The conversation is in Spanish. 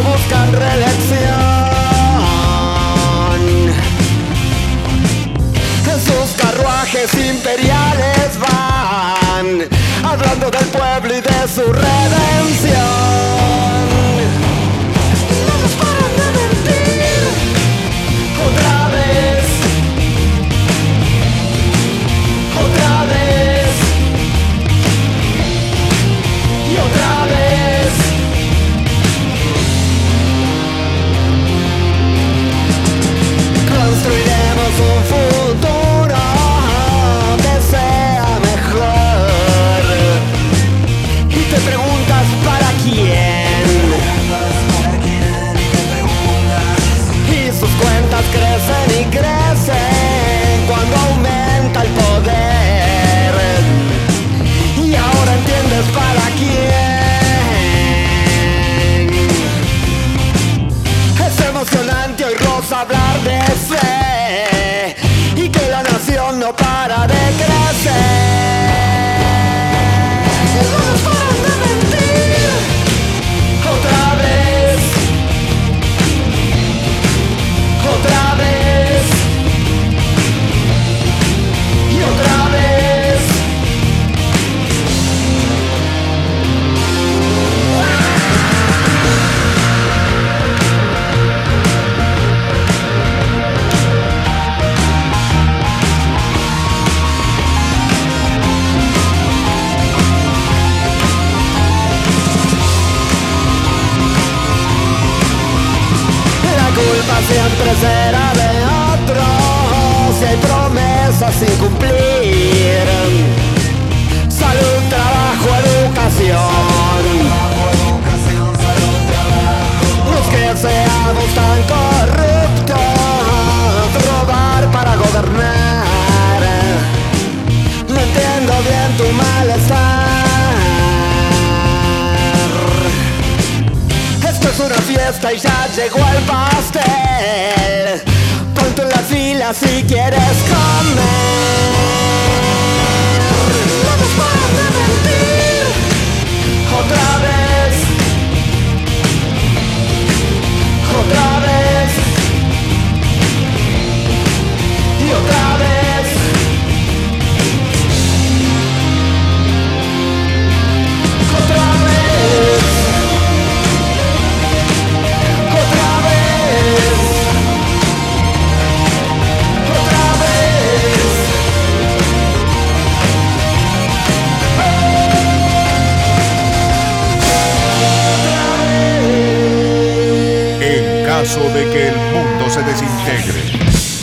buscan reelección. En sus carruajes imperiales van, hablando del pueblo y de su redención. No nos paran de mentir, otra vez, otra vez, y otra vez. Construiremos un futuro que sea mejor. Y te preguntas ¿para quién? Y sus cuentas crecen y crecen cuando aumenta el poder. Y ahora entiendes para quién. Es emocionante oír hablar de fe y que la nación no para de crecer. No nos paran de mentir, otra vez, otra vez, y otra vez. Siempre será de otros si hay promesas sin cumplir. Salud, trabajo, educación. Los que seamos tan corruptos, robar para gobernar. No entiendo bien tu malestar. Esto es una fiesta y ya llegó el pastel. Ponte en la fila si quieres comer. No nos paran de mentir, otra vez, otra vez, y otra vez. Otra vez. En caso de que el mundo se desintegre,